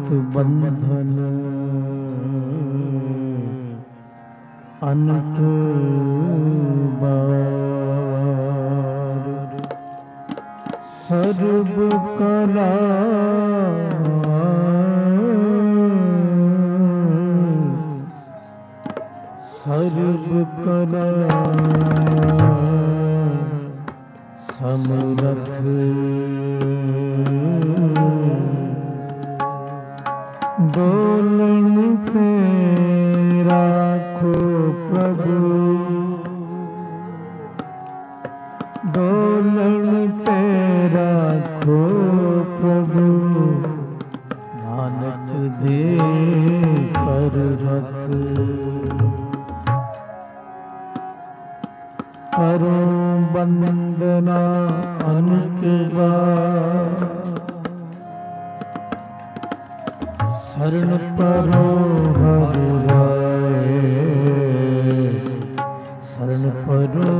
बंधन अनंत बार सर्व कला समरथ डोलन तेरा खो प्रभु डोलन तेरा खो प्रभु नानक दे पर रथ करो बंदना अनंत बार शरण परो हर राय शरण परो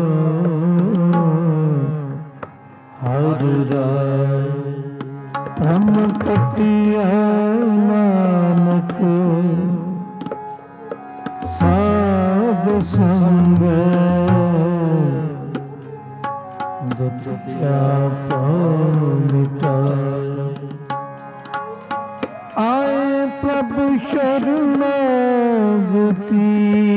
हर राय ब्रह्म कटिया नानक साध संग दुख क्या मिटाए आए प्रभु शरणागति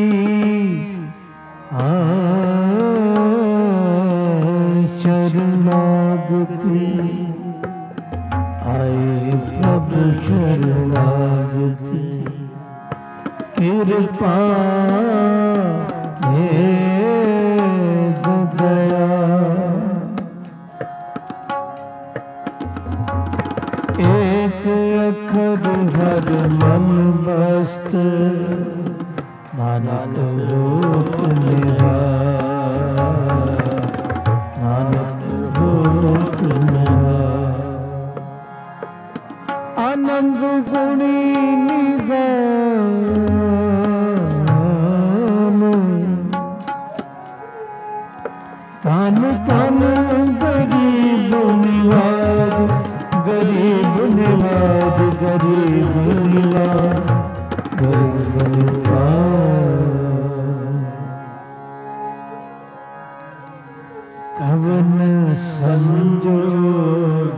शरणागति आए प्रभु शरणागति कृपा दया एक अखर हर मन बस्त नानक होत निहार नानक होत निहार आनंद गुणी निदान तन तन गरीब निवार गरीब निवाज गरीब निवाज गरीब निवाज कवन संजोग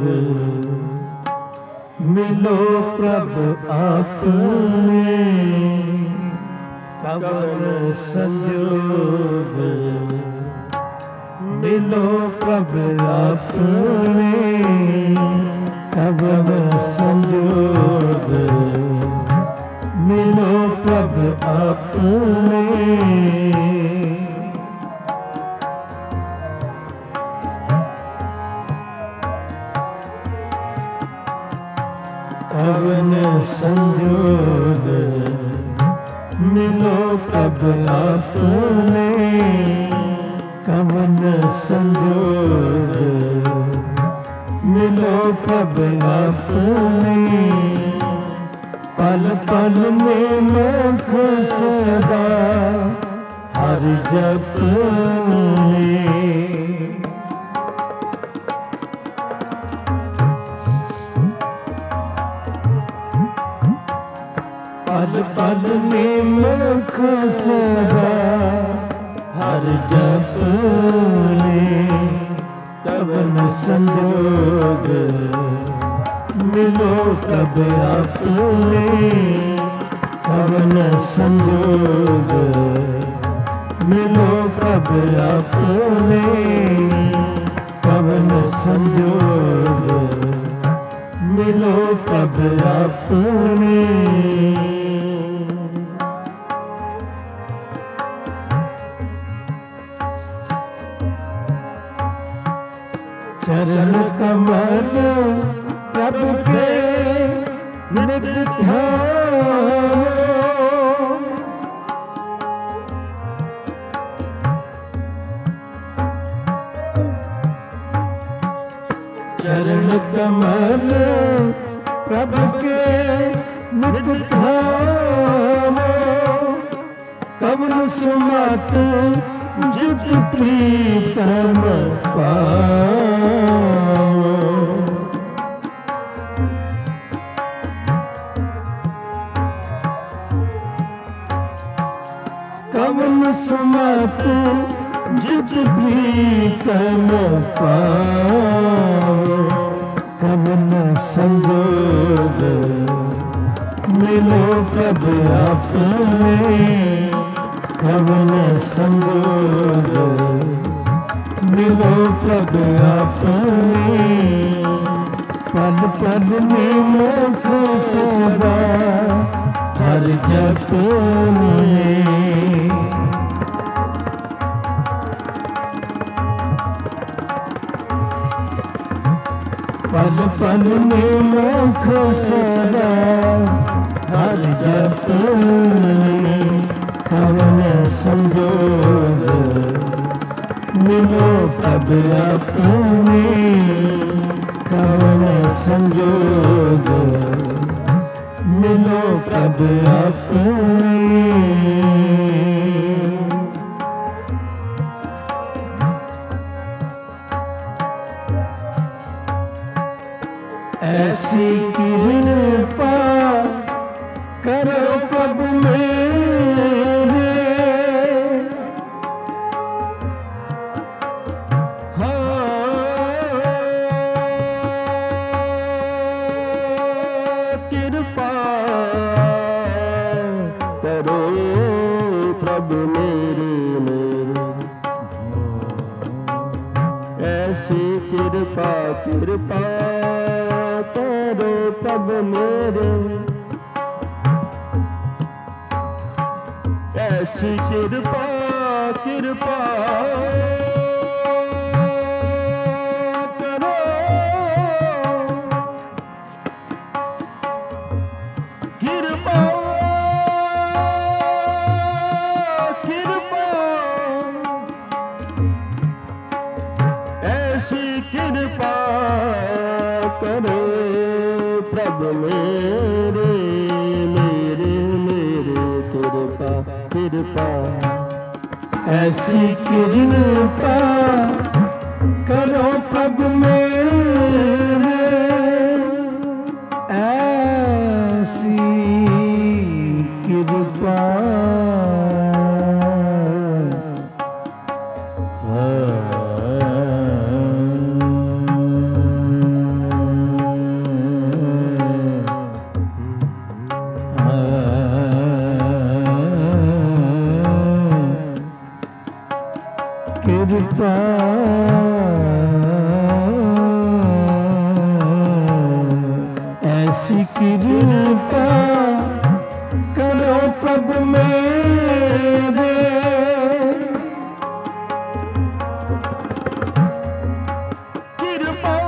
मिलो प्रभ आपने कवन संजोग मिलो प्रभ आपने कवन संजोग मिलो प्रभ अपने कवन संजोग मिलो प्रभ अपने कवन संजोग मिलो प्रभ अपने पल पल में मुख सदा हर जपने पल पल में मुख सदा हर जपने कवन संजोग मिलो कब अपने कवन संजोग मिलो कब अपने कवन संजोग मिलो कब अपने चरण कमल प्रभु के नित ध्यान चरण कमल प्रभु के नित ध्यान कवन सुमत जित प्रीतम पाओ कवन सुमत जित प्रीतम पाओ, कवन संजोग मिलो प्रभ आपने, कवन संजोग मिलो प्रभ आपने। पल पल में मुख सदा हर जपने, पल पल में मुख सदा हर जपने। कवन संजोग मिलो प्रभ अपने, कवन संजोग मिलो प्रभ अपने। ऐसी कृपा करो प्रभु मेरे, कृपा करो प्रभु मेरे, ऐसी कृपा कृपा करो प्रभु मेरे, ऐसी कृपा कृपा करो, कृपा कृपा ऐसी कृपा करो प्रभु मेरे, मेरे मेरे कृपा कृपा। ऐसी कृपा करो प्रभु मेरे, ऐसी कृपा कृपा ऐसी कृपा करो प्रभु मेरे, कृपा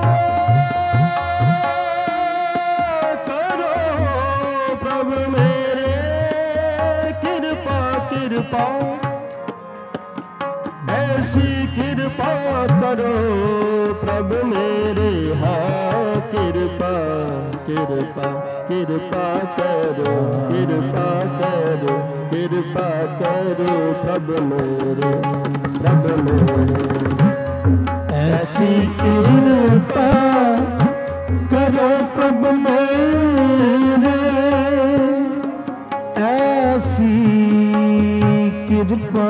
करो प्रभु मेरे, कृपा कृपा ऐसी कृपा करो प्रभु मेरे। हाँ कृपा कृपा कृपा करो, कृपा करो कृपा करो प्रभु मेरे, प्रभु मेरे। ऐसी कृपा करो प्रभु मेरे, ऐसी कृपा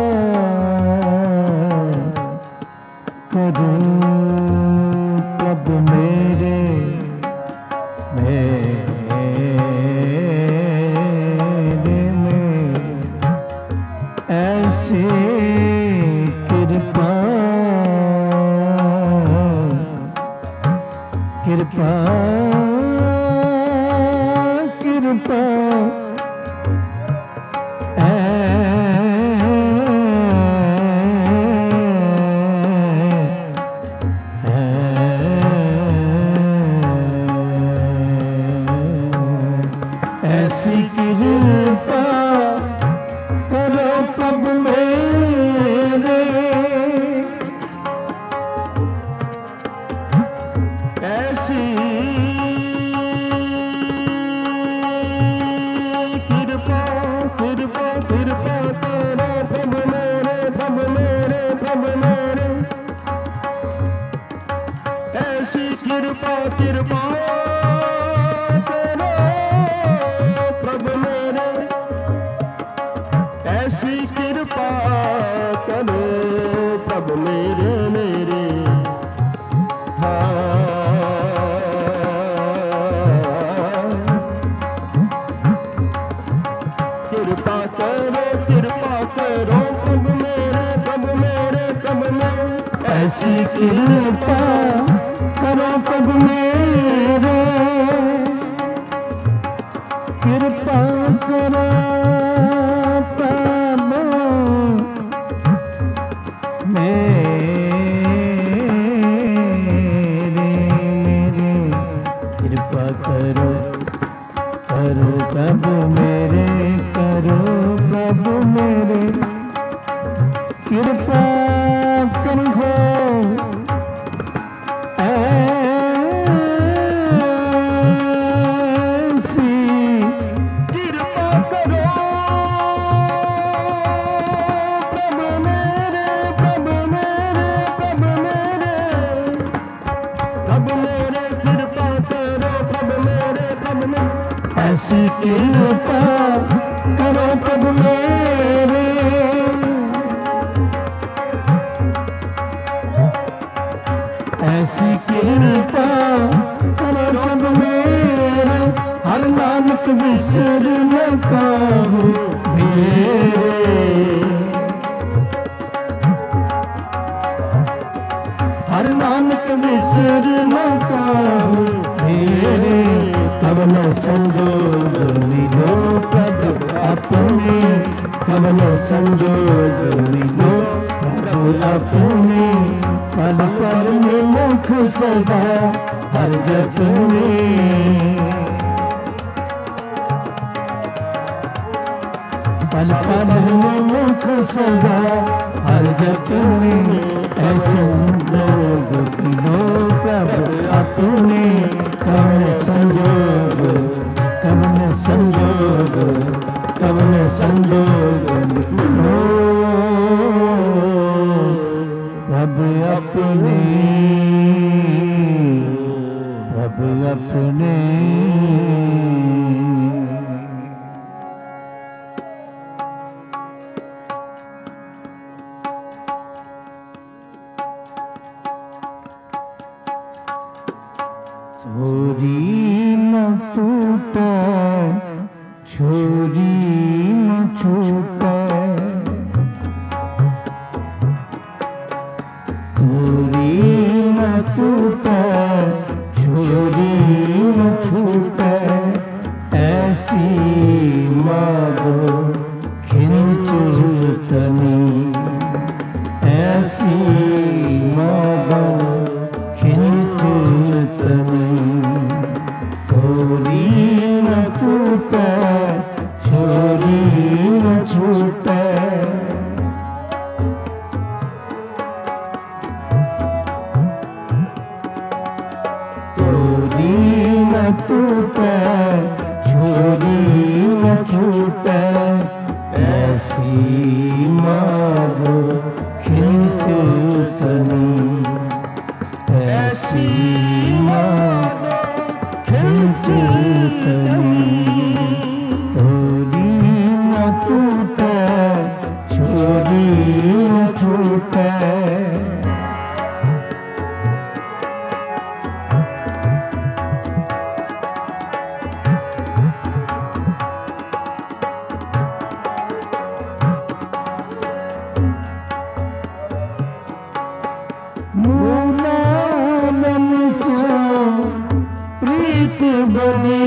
करो प्रभु मेरे, मेरे में ऐसी कृपा कृपा कृपा ऐसी कृपा करो प्रभु मेरे, ऐसी कृपा कृपा कृपा करो प्रभु मेरे, प्रभु मेरे, प्रभु मेरे। ऐसी कृपा कृपा करो प्रभु मेरे, ऐसी कृपा करो प्रभु मेरे, कृपा करो प्रभु मेरे, कृपा करो करो प्रभु मेरे, करो प्रभु मेरे, कृपा करो ऐसी कृपा करो प्रभु मेरे, प्रभु मेरे, प्रभु मेरे, प्रभु मेरे, कृपा करो प्रभु मेरे, प्रभु मेरे, ऐसी कृपा करो प्रभु मेरे, ऐसी कृपा करो प्रभु मेरे, हर नानक बिसर न पाऊं मेरे, हर नानक बिसर न पाऊं मेरे, कवन संजोग मिलो प्रभु अपने, कवन संजोग मिलो प्रभु अपने, पल पल में मुख सदा हर जतने, पल पल में मुख सदा हर जतने, ऐसे लोग मिलो प्रभु अपने, कवन संजोग, कवन संजोग, कवन संजोग मिलो प्रभु अपने, प्रभु अपने। छोरी न टूटे, छोरी न छूटे, छोरी न टूटे, छोरी न छूटे, ऐसी मागो खिंचुतनी, ऐसी मागो खिंचुतनी, छोरी न टूटे, छोरी न छूटे, छोरी न टूटे, छोरी न छूटे, ऐसी मागो खिंचुतनी, ऐसी मागो खिंचुतनी, छोरी न टूटे, छोरी न छूटे, मूलावन से प्रीत बनी,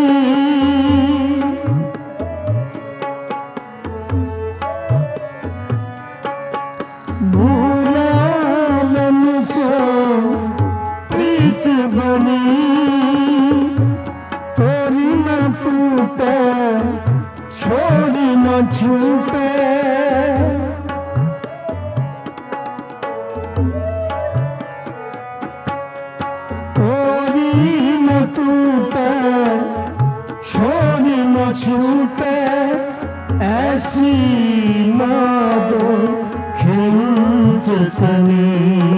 मूलावन से प्रीत बनी, तोरी न टूटे, छोड़ी न छूटे, न टूटे, छोड़ी न छूटे, ऐसी मागो खिंचुतनी,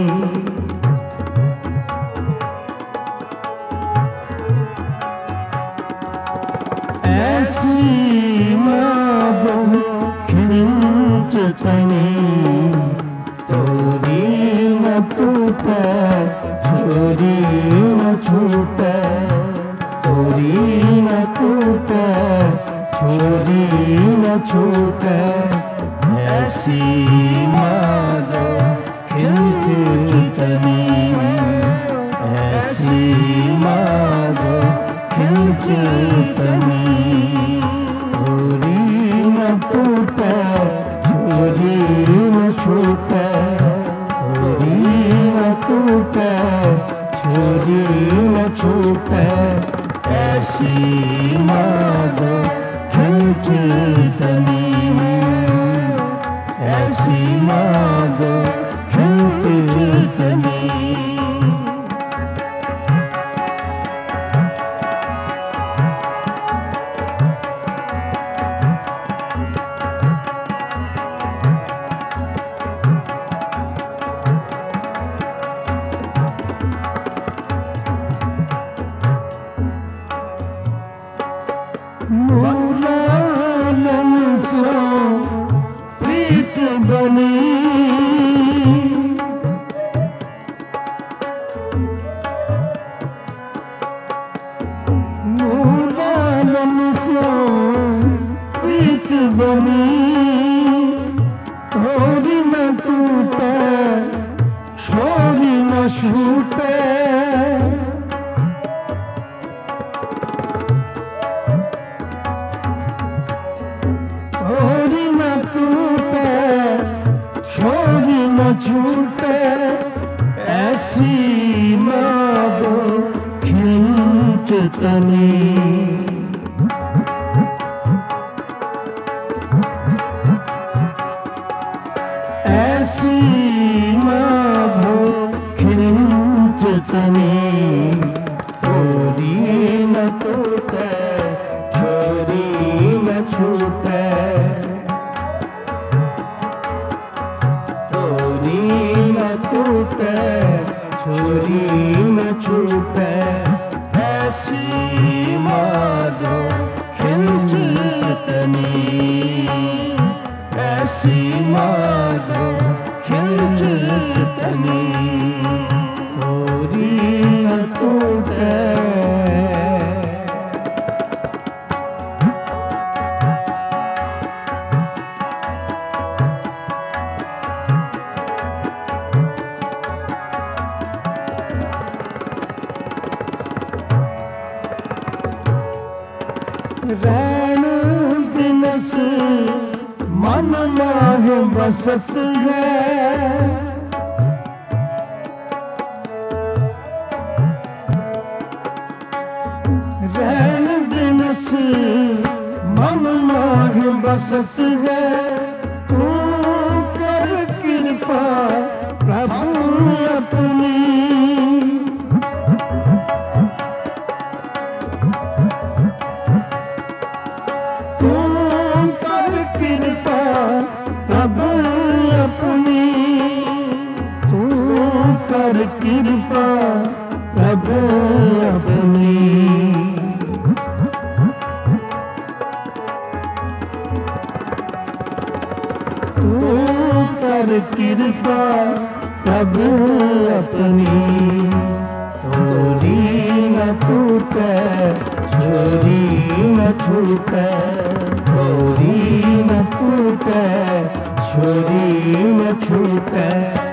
ऐसी मागो खिंचुतनी, तोरी न टूटे, छोरी न छूटे, छोरी न टूटे, छोरी न छूटे, ऐसी मागो खिंच तनी ऐसी मांगो खिंच तनी छोरी न टूटे छोरी न छूटे छोरी न टूटे छोरी न छूटे ऐसी मांगो खिंच तनी ऐसी मांगो खिंच तनी मूलालन सो प्रीत बनी मूलालन सो प्रीत बनी थोड़ी न टूटे छोरी न छूटे छोरी न टूटे छोरी न छूटे ऐसी मांगो खिंच तनी ऐसी मांगो खिंच तनी छोरी न टूटे छोरी न छूटे छोरी न टूटे छोरी न छूटे ऐसी मांगो खिंच तनी ऐसी मांगो खिंच तनी छोरी न टूटे रैन दिनस मन माह बसत है रैन दिनस मन माह बसत है तू कर कृपा प्रभु अपनी तू कर कृपा प्रभु अपनी तू कर कृपा प्रभु अपनी तू कर कृपा प्रभु अपनी थोड़ी न टूटे छोरी न छूटे छोरी न टूटे छोरी न छूटे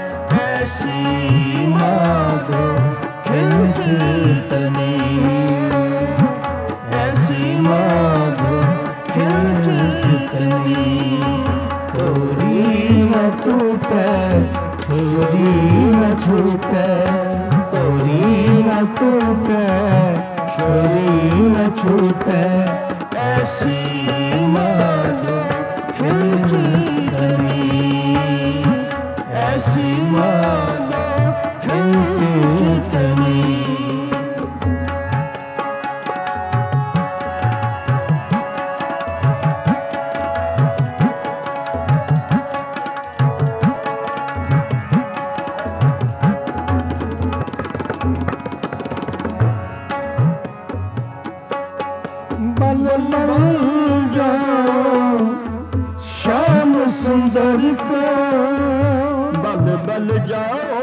ऐसी मांगो खिंच तनी ऐसी मांगो खिंच तनी छोरी न टूटे छोरी न छूटे छोरी न टूटे छोरी न छूटे ऐसी मांगो खिंच तनी ऐसी मांगो खिंच तनी बल बल जाओ श्याम सुंदर को बल बल जाओ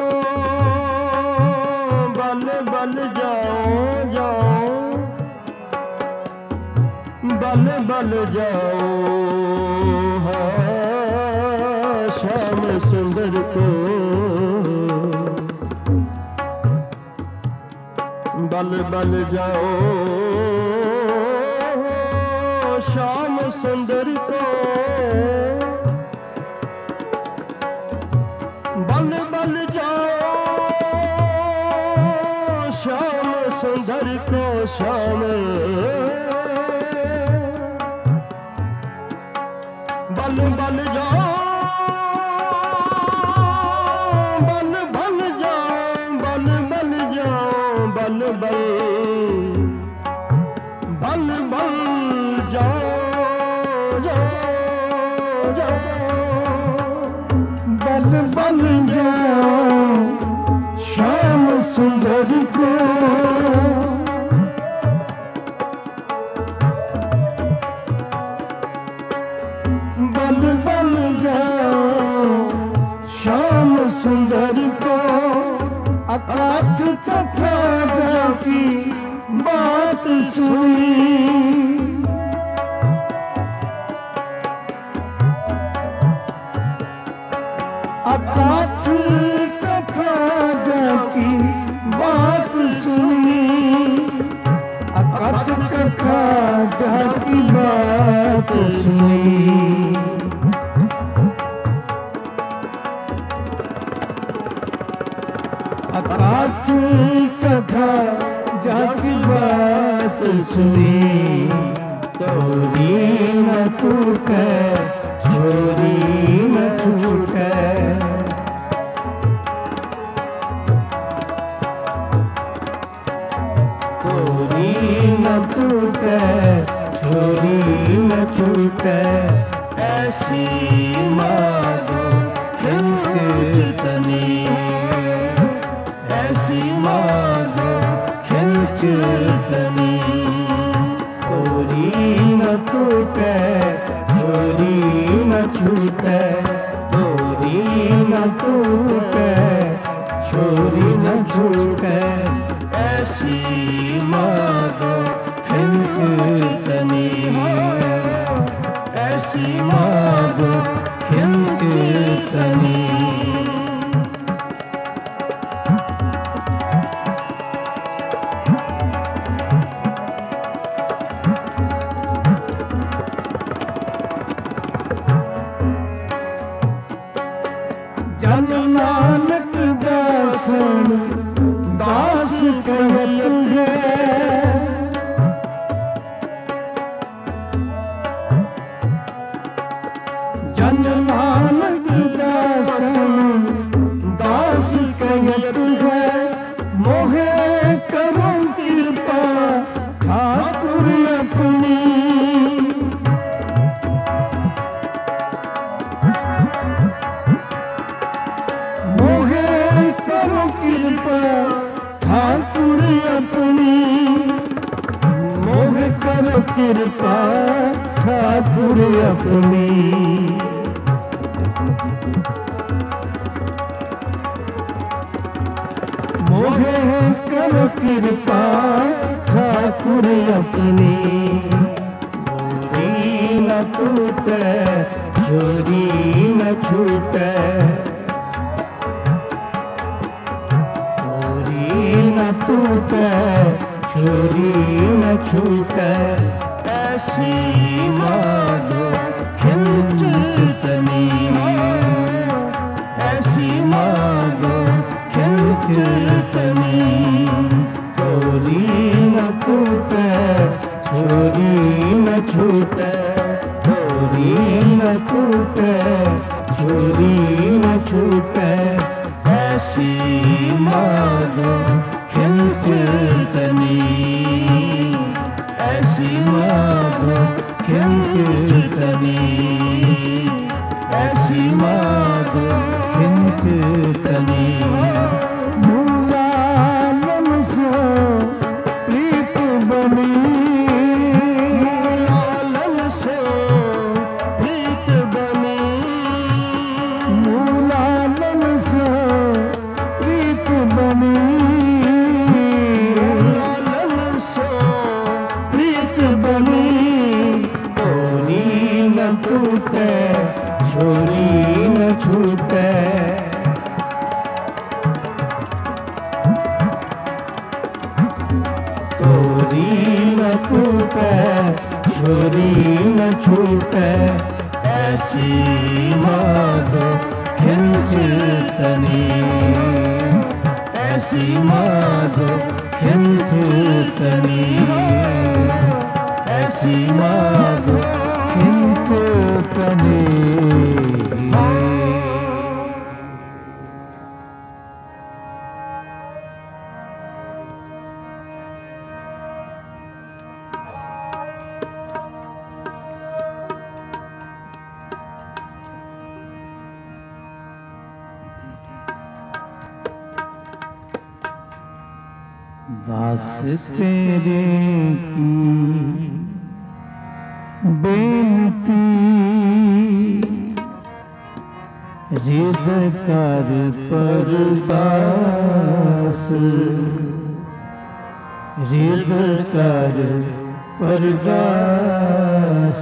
बल बल जाओ जाओ बल बल जाओ हाँ श्याम सुंदर को बल बल जाओ श्याम सुंदर को, बल बल जाओ श्याम सुंदर को, श्याम बल बल जाओ, बल बल जाओ, बल बल जाओ, बल बल बल बल जाओ, जाओ जाओ, बल बल जाओ श्याम सुंदर को, बल बल जाओ श्याम सुंदर को, अकाथ कथा जाकी बात सुनी, अकाथ कथा जाकी बात सुनी, अकाथ कथा जाकी बात सुनी, अकाथ कथा जाकी बात सुनी, तोरी न टूटे छोरी न छूटे, तोरी न टूटे छोरी न छूटे, ऐसी माधो खिंचतनी, ऐसी माधो खिंचतनी, तोरी न टूटे छोरी न छूटे, तोरी न टूटे छोरी न छूटे, ऐसी माधो खिंचतनी, ऐसी माधो खिंचतनी। जन नानक दासन दास कहत है, जन नानक दासन दास कहत है, मोहे करो कृपा ठाकुर अपनी, कृपा ठाकुर अपनी, मोह कर कृपा ठाकुर अपनी, मोह कर कृपा ठाकुर अपनी, छोरी न टूटे छोरी न छूटे, न टूटे छोरी न छूटे, ऐसी माधो खिंचतनी, ऐसी माधो खिंचतनी, छोरी न टूटे छोरी न छूटे, छोरी न टूटे छोरी न छूटे, ऐसी माधो खिंचतनी, ऐसी माधो खिंचतनी, ऐसी माधो खिंचतनी। मूलालन से प्रीत बनी, मूलालन से प्रीत बनी, मूलालन से प्रीत बनी, मूलालन से प्रीत बनी, छोरी न टूटे छोरी न छूटे, छोरी न छूटे ऐसी माधो खिंचतनी, ऐसी माधो खिंचतनी, ऐसी माधो खिंचतनी। दास तेरे की बेनती रिद कर परदास, रिद कर परदास,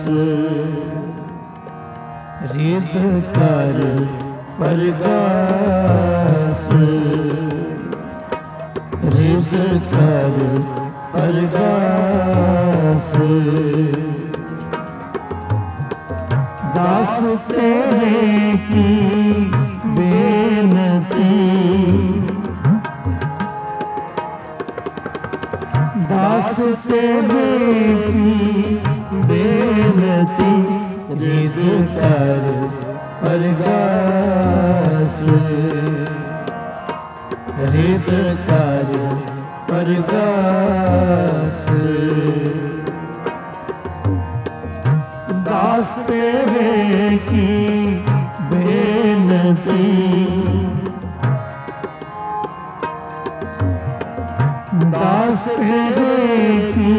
रिद कर परदास, रिद कर परदास। दास तेरे की बेनती, दास तेरे की बेनती रिद कर परदास, रिद कर परदास। दास तेरे की बेनती, दास तेरे की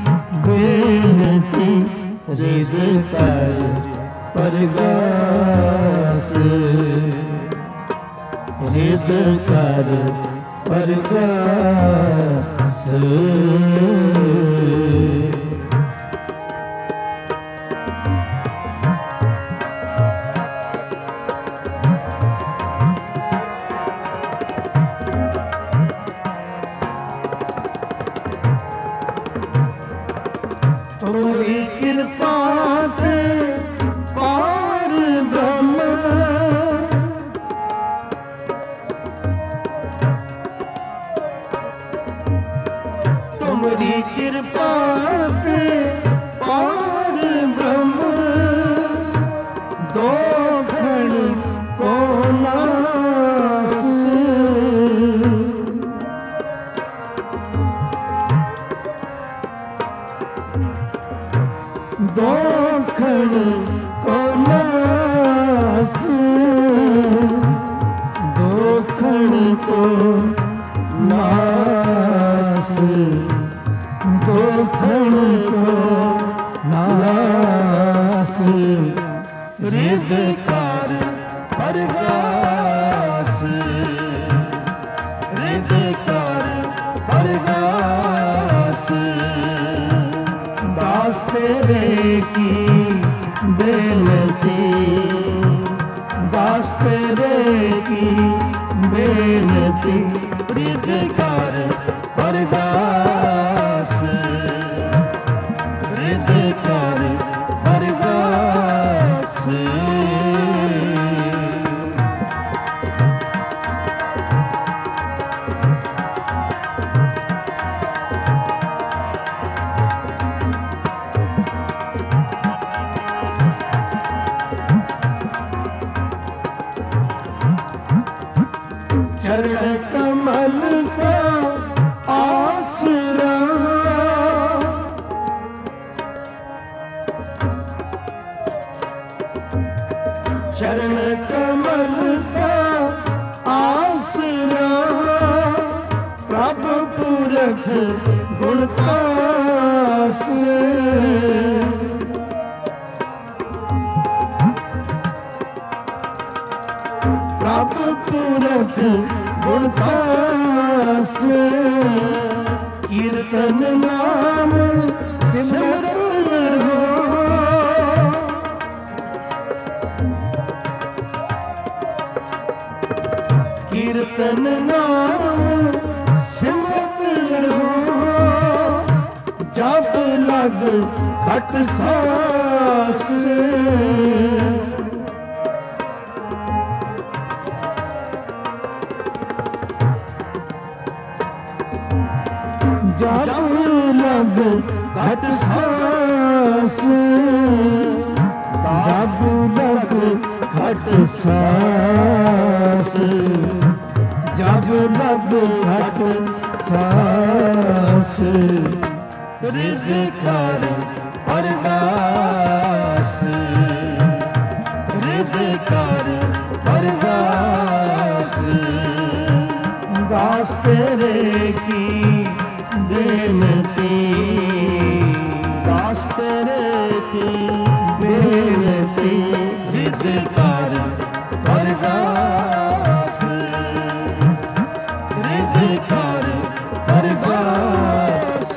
बेनती रिद कर परदास, रिद कर परदास। तुम्हारी कृपा से पार ब्रह्म, तुम्हारी कृपा से पार ब्रह्म, दो क्षण को नास, दो क्षण को नास, दो क्षण को नास, दो क्षण को नास। रिद कर परदास, रिद कर परदास। दास तेरे की बेनती, दास तेरे की बेनती रिद कर परदास, रिद कर परदास। चरण कमल का आसरा, चरण कमल का आसरा, प्रभु पुरख गुणतास, प्रभु पुरख गुणतास। कीर्तन नाम सिमरन हो, कीर्तन नाम सिमरन हो, जप लग घट सास जब लग घट सास जब लग घट सास जब लग घट सास रिद कर परगास रिद कर परगास दास तेरे की बेनती दास तेरे की बेनती रिद कर परगास रिद कर परगास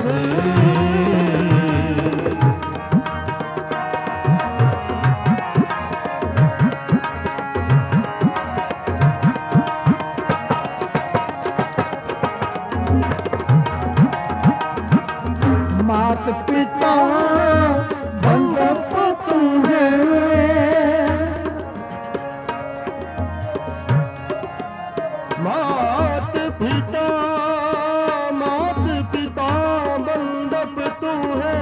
मात पिता बंधप तुम्हे मात पिता बंधप तुम्हे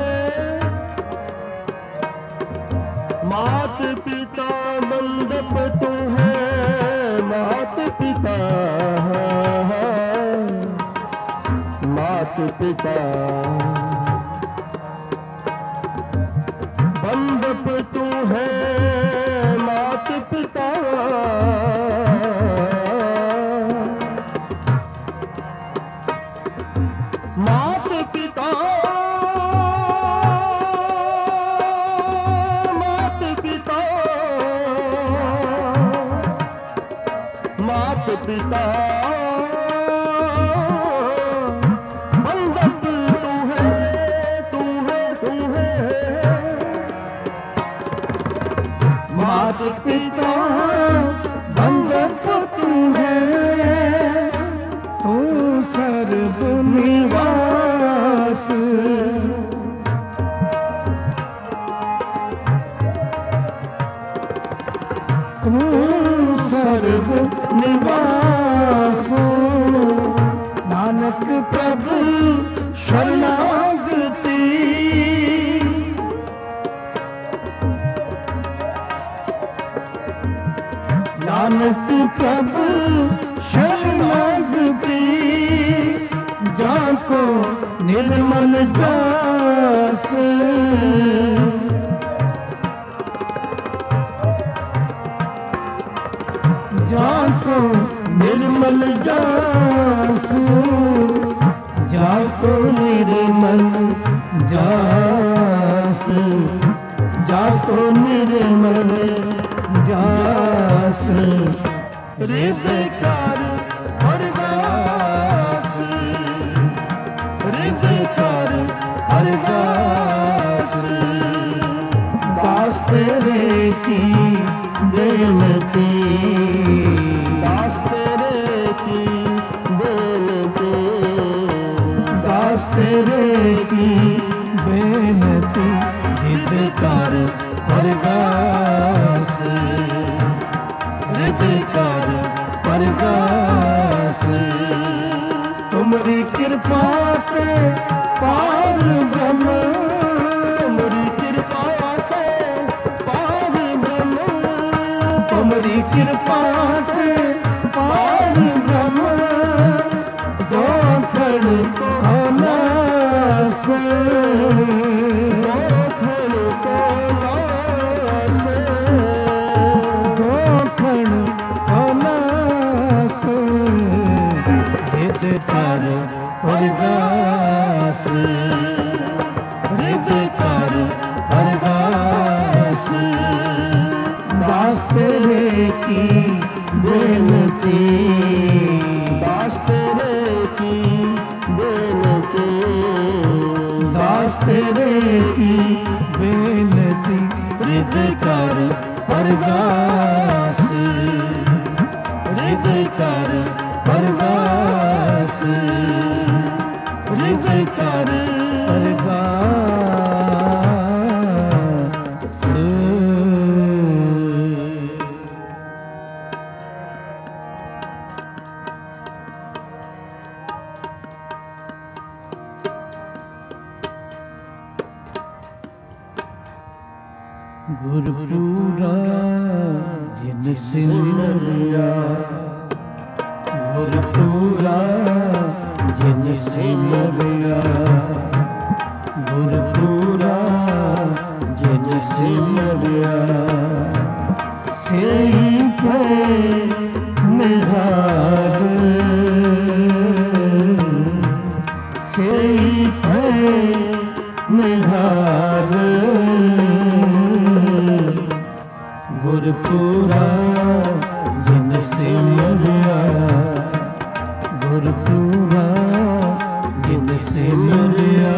मात पिता बंधप तुम्हे मात पिता मात पिता बंधप तू है मात पिता मात पिता मात पिता मात पिता बंधप तू है तू है तू है मात पिता बंधप तू है तू सर्व निवास तू सर्व निवास नानक प्रभु शरणागति नानक प्रभु शरणागति जाको निर्मल जास जाको निर्मल जास जाको निर्मल जास जाको निर्मल जास रिद कर परगास रिद कर परगास दास तेरे की बेनती दास तेरे की बेनती दास तेरे की बेनती रिद कर परगास रिद कर परगास तुमरी कृपा ते पार ब्रह्म तुमरी कृपा ते पार ब्रह्म तुमरी कृपा ते पार ब्रह्म दो खड़ कोलास परगास रिद कर परगास दास तेरे की बेनती दास तेरे की बेनती दास तेरे की बेनती रिद कर परगास रिद कर परगास रिद कर परगास ਗੁਰਪੂਰਾ ਜਿਨ ਸਿਮਰਿਆ, ਗੁਰਪੂਰਾ ਜਿਨ ਸਿਮਰਿਆ, ਗੁਰਪੂਰਾ ਜਿਨ ਸਿਮਰਿਆ, ਸਈ ਪੈ ਨਿਹਾਲ, ਸਈ ਪੈ ਨਿਹਾਲ, ਗੁਰਪੂਰਾ ਜਿਨ ਸਿਮਰਿਆ, ਗੁਰਪੂਰਾ ਜਿਨ ਸਿਮਰਿਆ,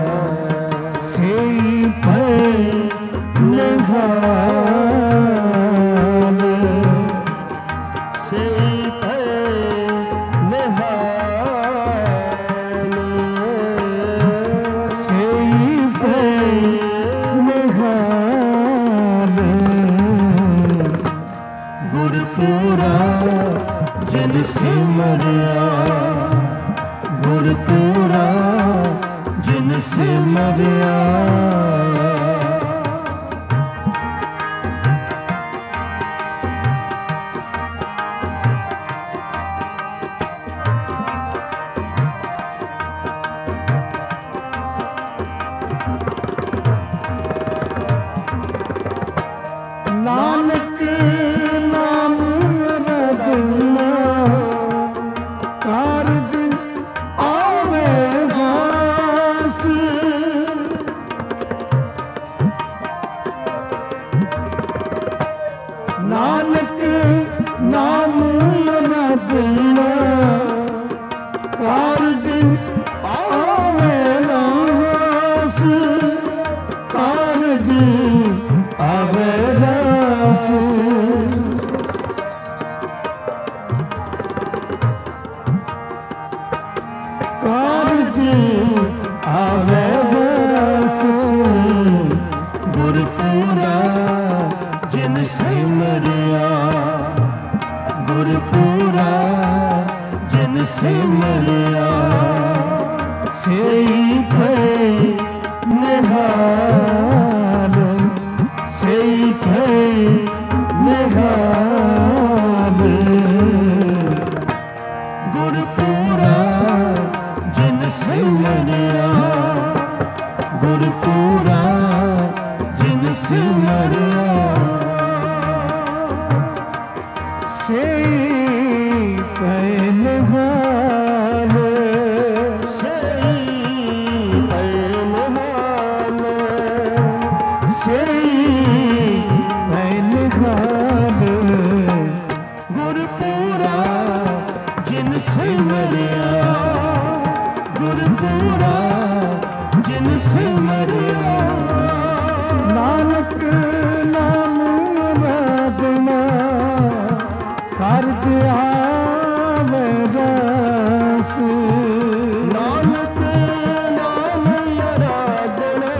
ਸਈ ਪੈ ਨਿਹਾਲ, ਸਈ ਪੈ ਨਿਹਾਲ, ਸਈ ਪੈ ਨਿਹਾਲ, ਗੁਰਪੂਰਾ ਜਿਨ ਸਿਮਰਿਆ, ਗੁਰਪੂਰਾ ਜਿਨ ਸਿਮਰਿਆ, ਨਾਨਕ ਨਾਮ ਰਤਨਾ, ਕਾਰਜ ਆਵੇ ਵਾਸ, ਨਾਨਕ ਨਾਮ ਰਤਨਾ, ਕਾਰਜ ਆਵੇ ਵਾਸ, ਕਾਰਜ ਆਵੇ ਵਾਸ, ਕਾਰਜ ਆਵੇ ਵਾਸ, ਗੁਰਪੂਰਾ ਜਿਨ ਸਿਮਰਿਆ, ਗੁਰਪੂਰਾ ਜਿਨ ਸਿਮਰਿਆ, ਸਈ ਪੈ ਨਿਹਾਲ, ਸਈ ਪੈ ਨਿਹਾਲ, ਗੁਰਪੂਰਾ ਜਿਨ ਸਿਮਰਿਆ, ਗੁਰਪੂਰਾ ਜਿਨ ਸਿਮਰਿਆ, ਸਈ ਪੈ ਨਿਹਾਲ, ਸਈ ਪੈ ਨਿਹਾਲ, ਸਈ ਪੈ ਨਿਹਾਲ, ਗੁਰਪੂਰਾ ਜਿਨ ਸਿਮਰਿਆ, ਗੁਰਪੂਰਾ ਜਿਨ ਸਿਮਰਿਆ, ਨਾਨਕ ਨਾਮ ਰਤਨਾ, ਕਾਰਜ ਆਵੇ ਰਸ, ਨਾਨਕ ਨਾਮ ਰਤਨਾ,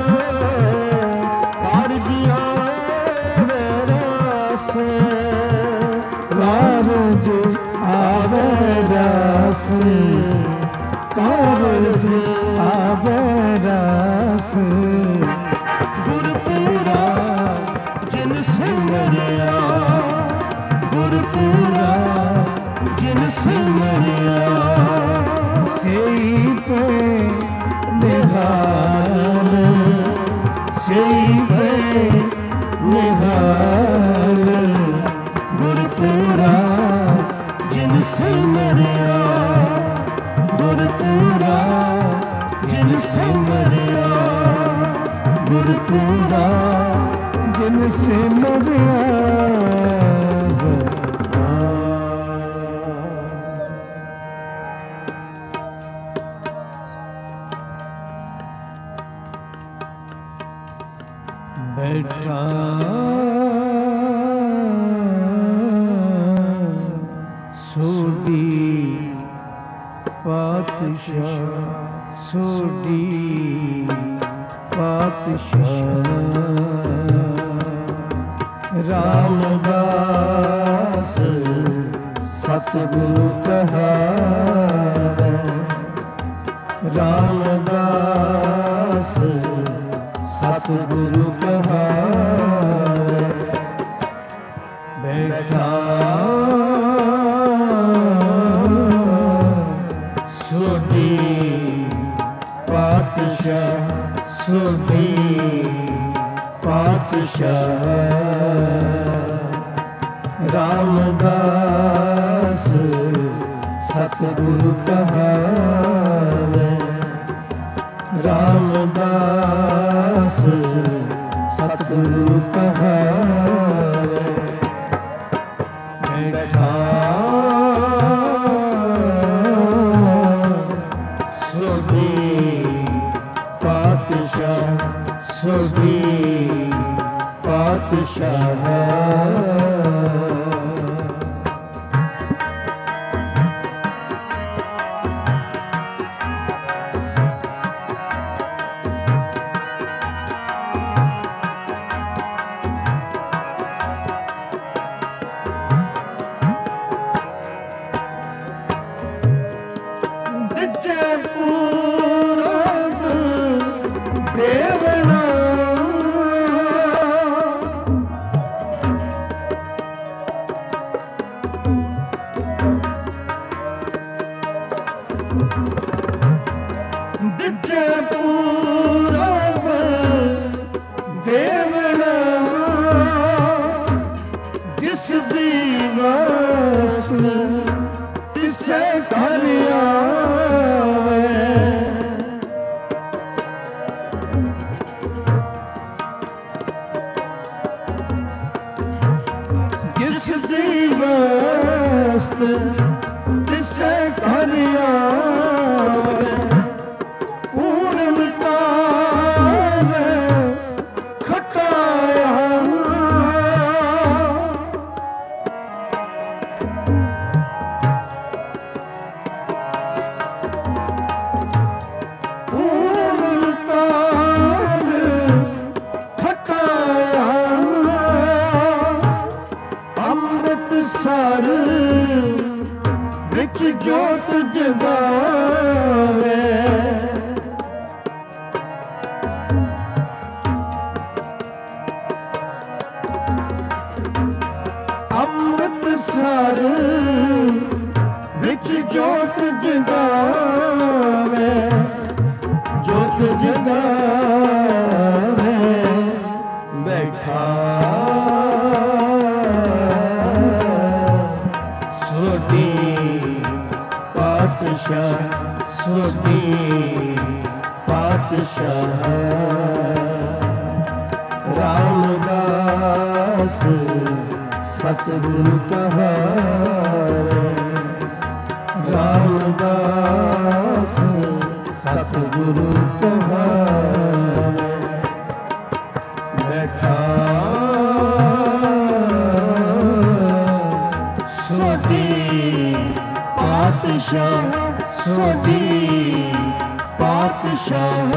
ਕਾਰਜ ਆਵੇ ਰਸ, ਕਾਰਜ ਆਵੇ ਰਸ, ਕਾਰਜ ਆਵੇ ਰਸ, ਗੁਰਪੂਰਾ ਜਿਨ ਸਿਮਰਿਆ, ਗੁਰਪੂਰਾ ਜਿਨ ਸਿਮਰਿਆ, ਸਈ ਪੈ ਨਿਹਾਲ, ਸਈ ਪੈ ਨਿਹਾਲ, ਗੁਰਪੂਰਾ ਜਿਨ ਸਿਮਰਿਆ, ਗੁਰਪੂਰਾ ਜਿਨ ਸਿਮਰਿਆ, ਗੁਰਪੂਰਾ ਜਿਨ ਸਿਮਰਿਆ। ਬੈਠਾ ਸੋਢੀ ਪਾਤਸ਼ਾਹ, ਸੋਢੀ ਪਾਤਸ਼ਾਹ, ਰਾਮਦਾਸ ਸਤਿਗੁਰੂ ਕਹਾਵੈ, ਰਾਮਦਾਸ ਸਤਿਗੁਰੂ ਕਹਾਵੈ, ਬੈਠਾ ਸੋਢੀ ਪਾਤਸ਼ਾਹ ਸੋਢੀ ਪਾਤਸ਼ਾਹ ਰਾਮਦਾਸ ਸਤਿਗੁਰੂ ਕਹਾਵੇ ਰਾਮਦਾਸ ਸਤਿਗੁਰੂ ਕਹਾਵੇ ਬੈਠਾ ਸੋਢੀ ਪਾਤਸ਼ਾਹ ਸੋਢੀ ਪਾਤਸ਼ਾਹ ਸਤਿਗੁਰੂ ਕਹਾਵੇ ਰਾਮਦਾਸ ਸਤਿਗੁਰੂ ਕਹਾਵੇ ਬੈਠਾ ਸੋਢੀ ਪਾਤਸ਼ਾਹ ਸੋਢੀ ਪਾਤਸ਼ਾਹ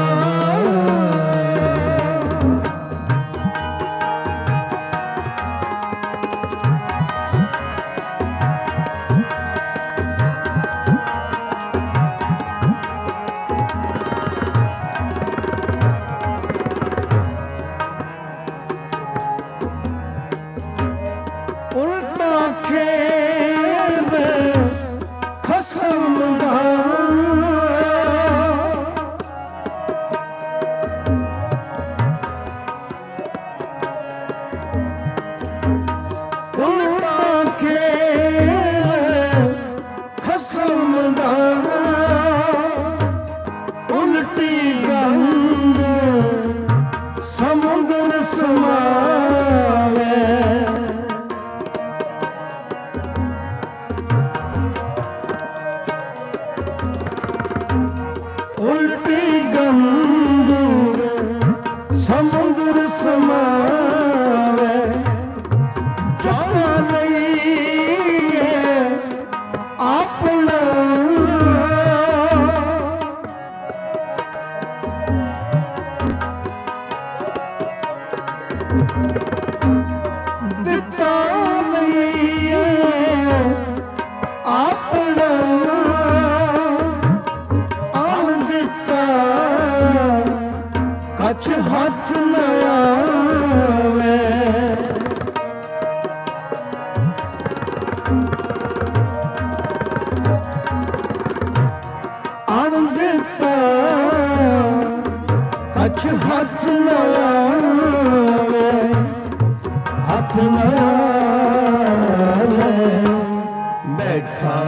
ਨਾਲ ਬੈਠਾ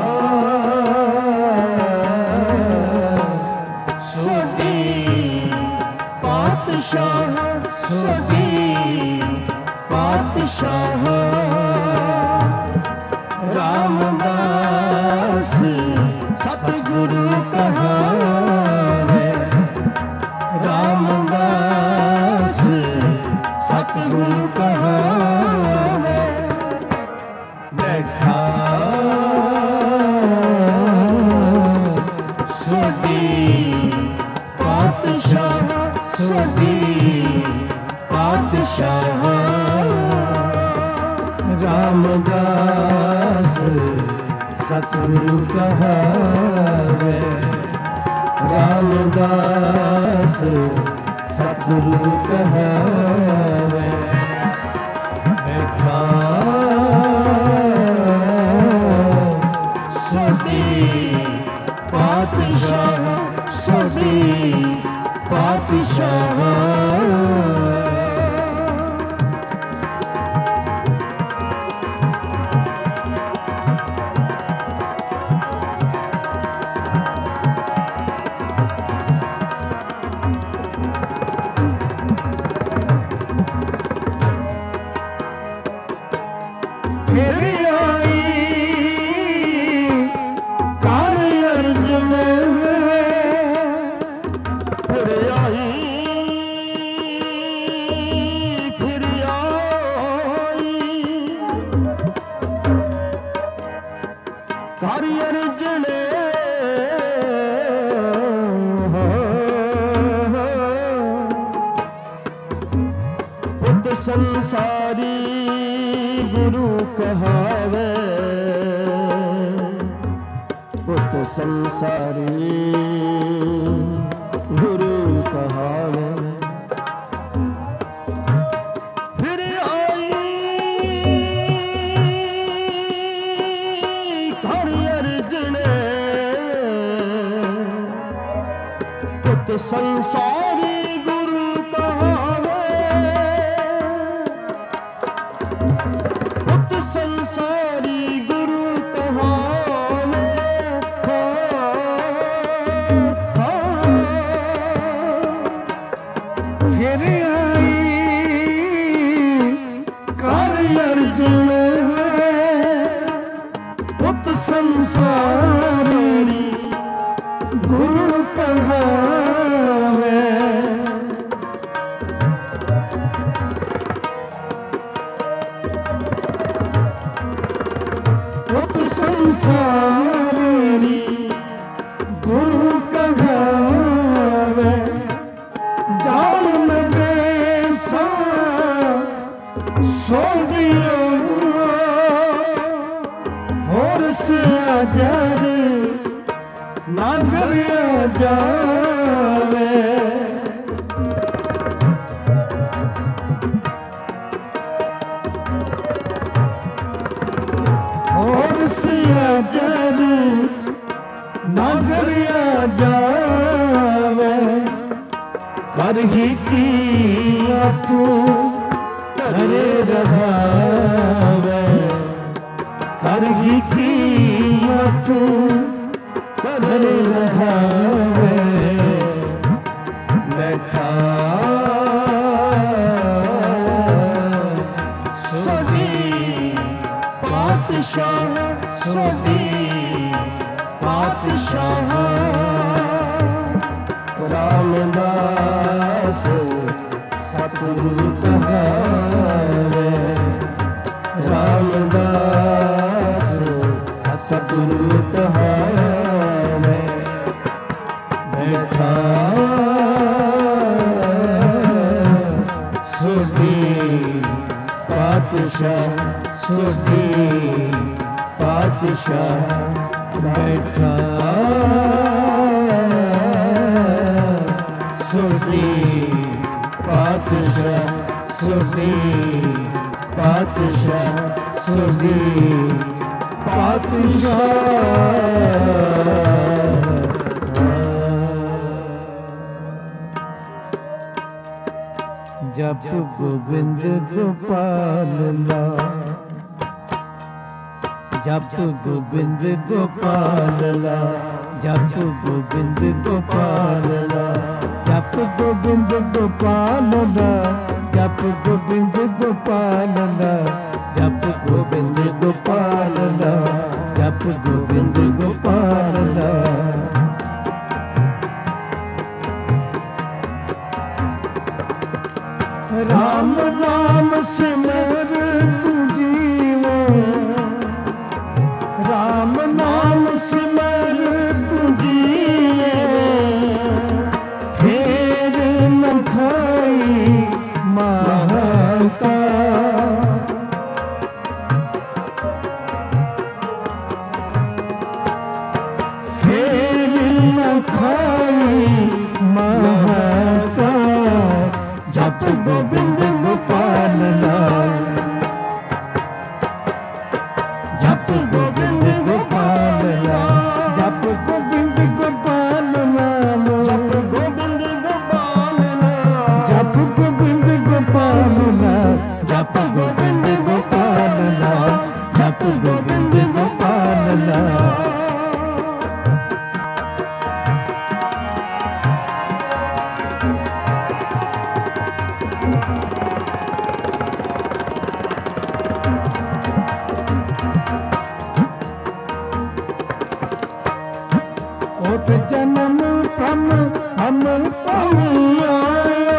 ਸੋਢੀ ਪਾਤਸ਼ਾਹ ਸੋਢੀ ਪਾਤਸ਼ਾਹ ਰਾਮਦਾਸ ਸਤਿਗੁਰੂ ਕਹਾਵੇ ਰਾਮਦਾਸ ਸਤਿਗੁਰੂ ਕਹਾਵੇ ਬੈਠਾ ਸੋਢੀ ਪਾਤਸ਼ਾਹ ਸੋਢੀ ਪਾਤਸ਼ਾਹ ਰਾਮਦਾਸ ਸਤਿਗੁਰੂ ਕਹਾਵੇ ਰਾਮਦਾਸ ਸਤਿਗੁਰੂ ਕਹਾਵੇ ਬੈਠਾ ਸੋਢੀ ਪਾਤਸ਼ਾਹ ਸੋਢੀ ਪਾਤਸ਼ਾਹ ਸੰਸਾਰੀ ਗੁਰੂ ਕਹਾਵੇ ਪੁੱਤ ਸੰਸਾਰੀ ਗੁਰੂ ਕਹਾਵੇ ਫਿਰ ਆਈ ਘਰ ਅਰਜਣੇ ਪੁੱਤ ਸੰਸਾਰੀ ਗੁਰੂ ਕਹਾਵੇ ਸੰਸਾਰੀ ਗੁਰੂ ਕਹਾਵੇ ਫਿਰ ਆਈ ਘਰ ਅਰਜੁਨ ਪੁੱਤ ਸੰਸਾਰੀ ਗੁਰੂ ਕਹਾਵੇ ਸੰਸਾਰੀ ਗੁਰੂ ਕਹਾਵੇ ਜਾਣ ਲਗੇ ਸਾ ਸੋਢੀਓ ਹੋਰ ਸਿਆ ਜਰ ਨਾ ਜਰਿਆ ਜਾਵੇ ਜਰ ਨਜ਼ਰਿਆ ਜਾਵੇ ਕਰ ਹੀ ਕੀਮਤ ਕਰੇ ਰਹਾਵੇ ਕਰ ਹੀ ਕੀਮਤ ਕਰੇ ਰਹਾਵੇ ਬੈਠਾ ਸੋਢੀ ਪਾਤਸ਼ਾਹ ਸੋਢੀ ਪਾਤਸ਼ਾਹ ਰਾਮਦਾਸ ਸਤਿਗੁਰੂ ਕਹਾਵੇ ਰਾਮਦਾਸ ਸਤਿਗੁਰੂ ਕਹਾਵੇ ਬੈਠਾ ਸੋਢੀ ਪਾਤਸ਼ਾਹ ਸੋਢੀ ਪਾਤਸ਼ਾਹ ਬੈਠਾ ਸੋਢੀ ਪਾਤਸ਼ਾਹ ਸੋਢੀ ਪਾਤਸ਼ਾਹ ਸੋਢੀ ਪਾਤਸ਼ਾਹ जप गोबिंद गोपाल लाल, जप गोबिंद गोपाल लाल, जप गोबिंद गोपाल लाल, जप गोबिंद गोपाल लाल, जप गोबिंद गोपाल लाल, जप गोबिंद गोपाल लाल, जप गोबिंद गोपाल लाल। राम नाम सिमर तू जीवे, राम नाम सिमर तू जीवे, फेर न खाई महता, फेर न खाई महता, जप गोबिंद गोपाल लाल, जप गोबिंद गोपाल लाल, जप गोबिंद गोपाल लाल, जप गोबिंद गोपाल लाल, जप गोबिंद गोपाल लाल, जप गोबिंद गोपाल लाल, जप गोबिंद गोपाल लाल। ओट जन्म हम आया,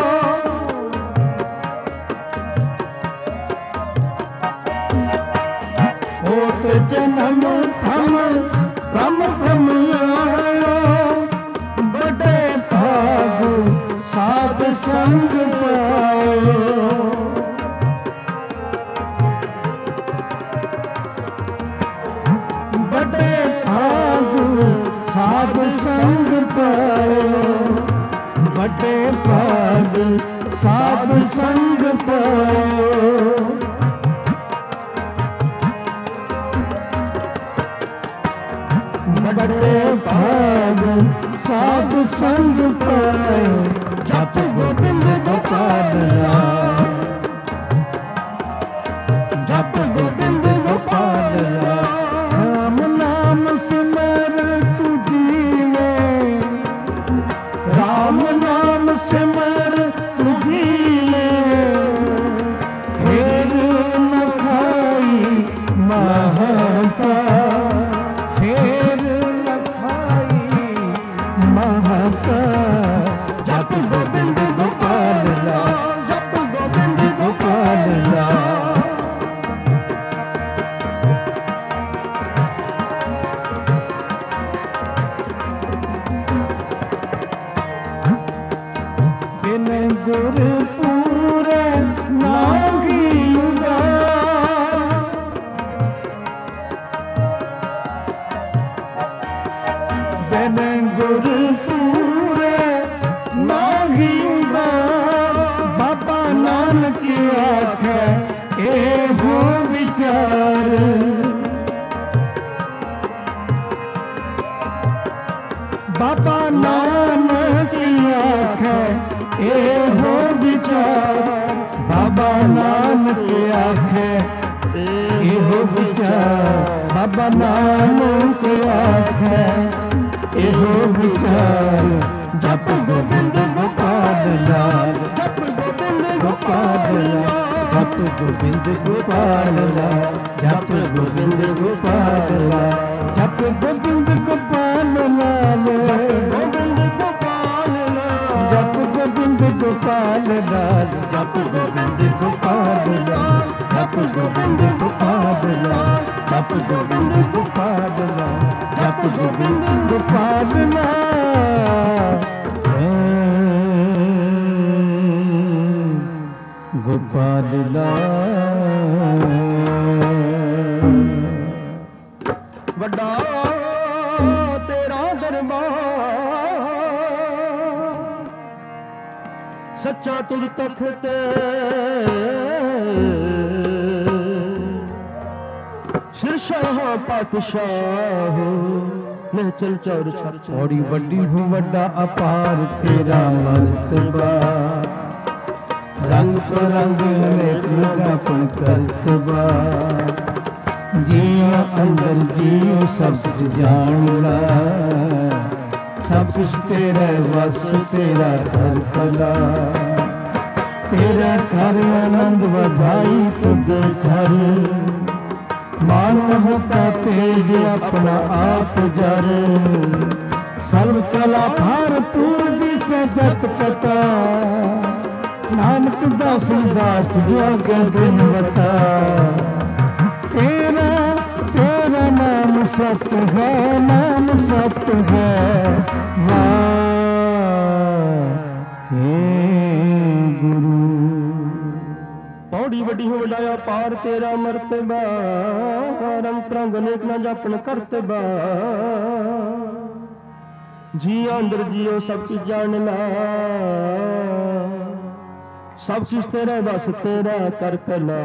ओट जन्म हम आया, बड़े भाग साध संग पायो, बड़े भाग साध संग पायो, बड़े भाग साध संग पायो, बड़े भाग साध संग पायो, जप गोबिंद गोपाल लाल, जप गोबिंद गोपाल लाल। राम नाम सिमर तू जीवे, राम नाम सिमर तू जीवे, फेर न खाई महता, फेर न खाई महता, जप गोबिंद गोपाल लाल, जप गोबिंद गोपाल लाल। बिन गुर पूरे नागी उदार, बिन गुर पूरे नागी उदार, बाबा नानक आखे एहो विचार, बाबा नानक आखे एहो विचार, बाबा नानक आखे एहो विचार, बाबा नानक आखे एहो विचार, जप गोबिंद गोपाल लाल, जप गोबिंद गोपाल लाल, जप गोबिंद गोपाल लाल, जप गोबिंद गोपाल लाल, जप गोबिंद गोपाल लाल, गोबिंद गोपाल लाल, जप गोबिंद गोपाल लाल, जप गोबिंद गोपाल लाल, जप गोबिंद गोपाल लाल, जप गोबिंद गोपाल लाल, जप गोबिंद गोपाल लाल, गोपाल लाल। वड्डा तेरा दरबार, सच्चा तुझ तख्त, सिरशाह पातशाह मैं चल चौर औड़ी वड्डी हूँ वड्डा अपार तेरा मर्तबा, रंग परंग अनेक लगापन करतबा जिया अंदर जियो सब कुछ जान ला सब कुछ तेरा वस तेरा घर कला तेरा घर आनंद बधाई तुद घर मान होता तेज अपना आप जर सर्व कला भरपूर दिशा जत कटा नानक दास दास जोग बिन बता तेरा तेरा नाम सत्य है नाम सत्य है वाह हे गुरु पौड़ी वड्डी हो वडाया पार तेरा मरतबा रंग रंग अनेक ना जापन करतबा जी अंदर जियो सब कुछ जानना सब कुछ तेरा बस तेरा कर कला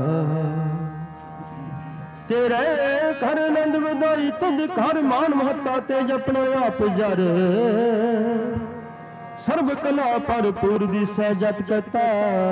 तेरे घर नंद वधाई तुझ घर मान महता तेज अपना आप जर सर्व कला भरपूर दिसै जत कता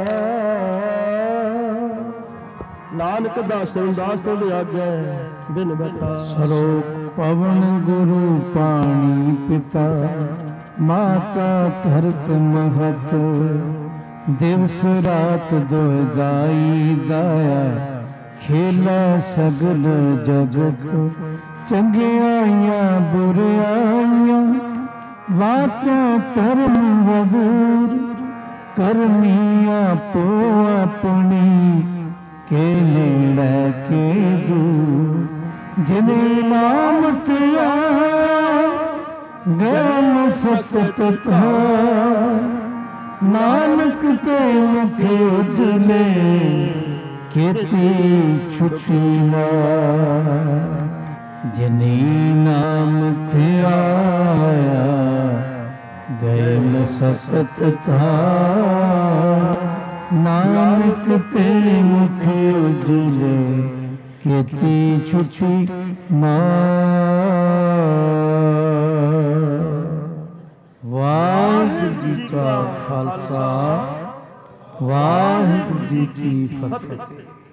नानक दास दास तुझ आगे बिन बता सरोक पवन गुरु पानी पिता माता धरत महत दिवस रात दोदाई दाया खेला सगल जगत चंगियाइयां बुराइयां वाचा धर्म वधूर करनी आपो अपनी के लेड़ा के दूर जिने नाम तिया गम सतत था नानक ते मुखे उजले खेती छुटी ना जिनी नाम ध्याया गए ससत था नानक ते मुखे उजले खेती छुटी ना वाहिगुरू जी का खालसा वाहिगुरू जी की फतेह।